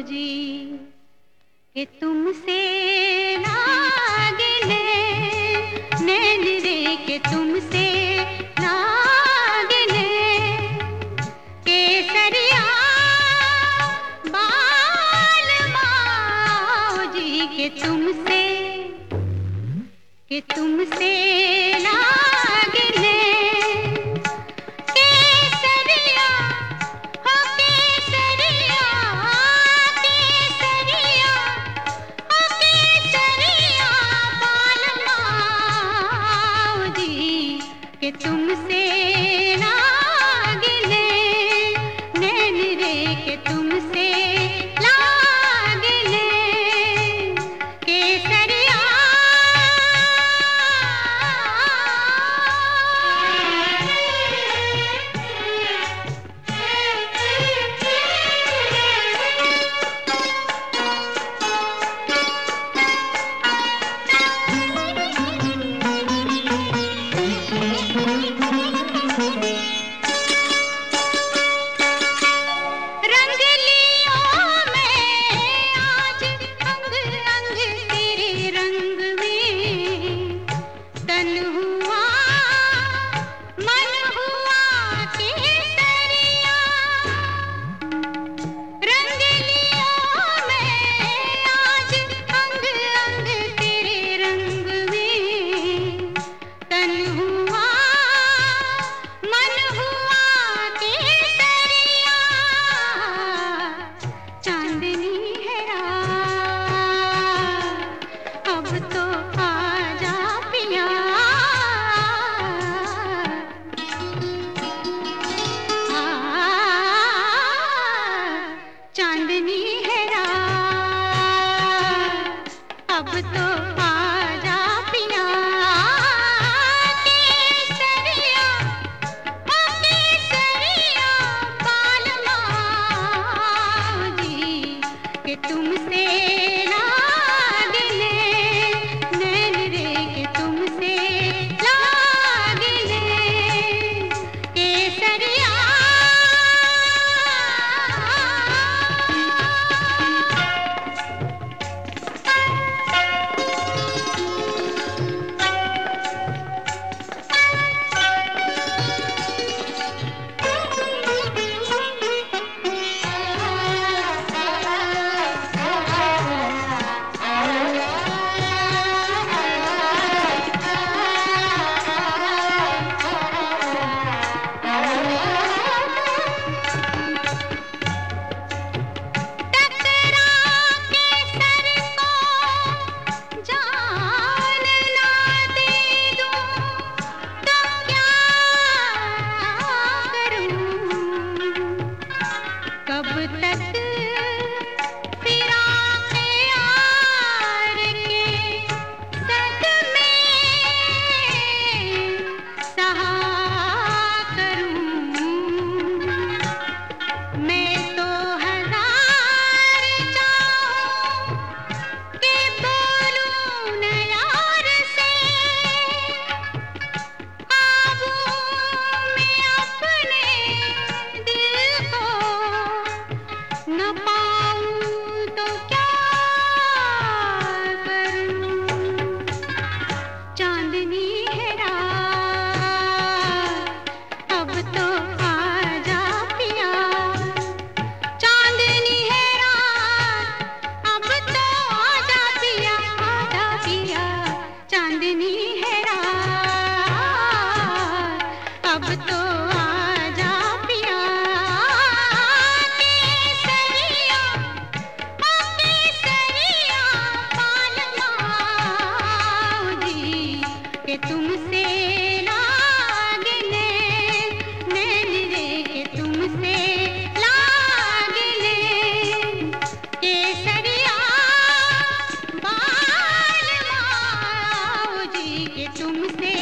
जी कि तुमसे लागिले नैन रे के तुमसे लागिले केसरिया बाल माओ जी कि तुमसे लागिले केसरिया हो केसरिया केसरिया हो केसरिया बाल माओ जी कि तुमसे लागिले नैन रे के तुमसे लागिले केसरिया चांदनी है रात अब तो आजा पिया केसरिया ओ केसरिया बाल माओ जी कि तुमसे लागिले नैन रे कि तुमसे लागिले केसरिया कब तक फिराक़े यार के सदमे सहा करूं मैं तो हजार चाहूं कि बोलूं न यार से काबू में अपने दिल को न पाऊं तो क्या करूं चांदनी है रात अब तो आजा पिया चांदनी है रात अब तो आजा पिया चांदनी है रात अब तो आजा पिया केसरिया ओ केसरिया बाल माओ जी कि तुमसे लागिले नैन रे कि तुमसे लागिले केसरिया बाल माओ जी कि तुमसे